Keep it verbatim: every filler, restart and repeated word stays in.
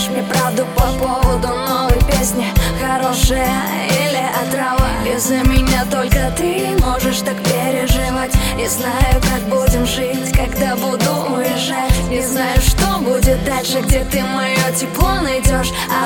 Скажешь мне правду по поводу новой песни, хорошая или отрава? Из-за меня только ты можешь так переживать. Не знаю, как будем жить, когда буду уезжать. Не знаю, что будет дальше, где ты мое тепло найдешь. А